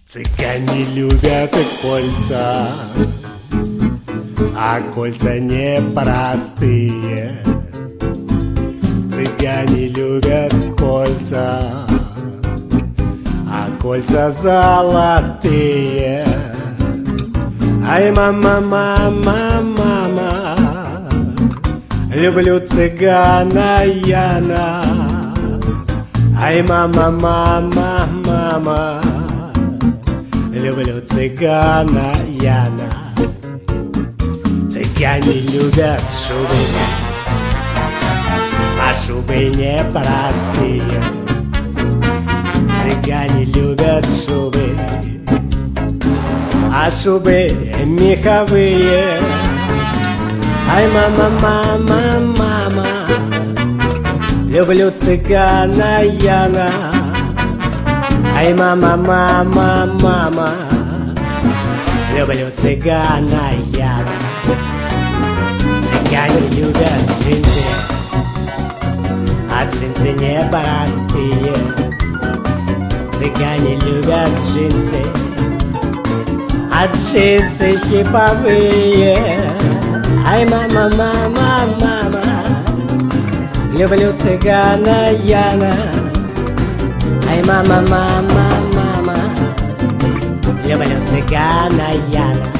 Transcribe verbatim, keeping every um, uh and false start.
Цыгане любят кольца, а кольца непростые. Цыгане любят кольца, а кольца золотые. Ай, мама, мама, мама, люблю цыгана Яна. Ай, мама, мама, мама, люблю цыгана Яна. Цыгане любят шубы, а шубы непростые. Цыгане любят шубы, а шубы меховые. Ай, мама, мама, мама, люблю цыгана Яна. Ай, мама, мама, мама, люблю цыгана Яна. Цыгане любят джинсы, а джинсы непростые. Цыгане любят джинсы, а джинсы хиповые. Ай, мама, мама, мама, люблю цыгана Яна. Ай, мама, мама, мама, люблю цыгана Яна.